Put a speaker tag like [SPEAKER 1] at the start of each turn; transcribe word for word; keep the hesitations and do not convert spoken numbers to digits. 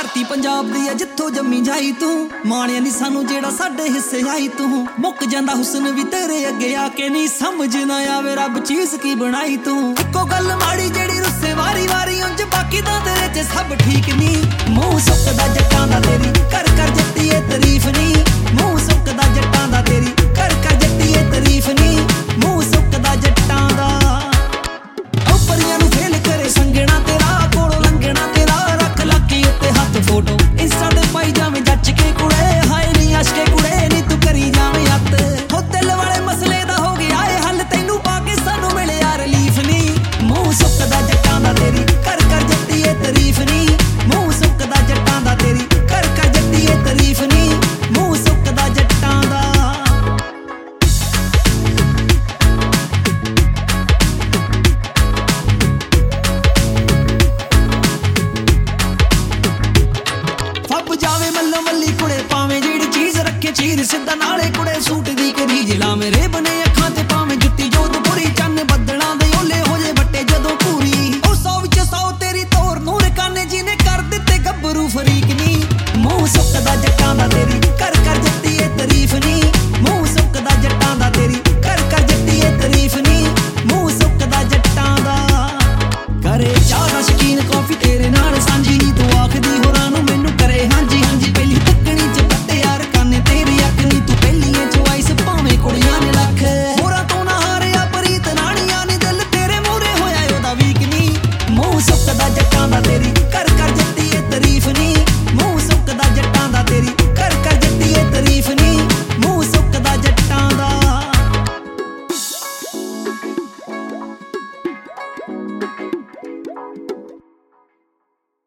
[SPEAKER 1] ਧਰਤੀ ਪੰਜਾਬ ਦੀ ਆ ਜਿੱਥੋਂ ਜੰਮੀ ਜਾਈ ਤੂੰ, ਮਾਣਿਆ ਨੀ ਸਾਨੂੰ ਜਿਹੜਾ ਸਾਡੇ ਹਿੱਸੇ ਆਈ ਤੂੰ। ਮੁੱਕ ਜਾਂਦਾ ਹੁਸਨ ਵੀ ਤੇਰੇ ਅੱਗੇ ਆ ਕੇ, ਨੀ ਸਮਝ ਨਾ ਆਵੇ ਰੱਬ ਚੀਜ਼ ਕੀ ਬਣਾਈ ਤੂੰ। ਇੱਕੋ ਗੱਲ ਮਾੜੀ ਜਿਹੜੀ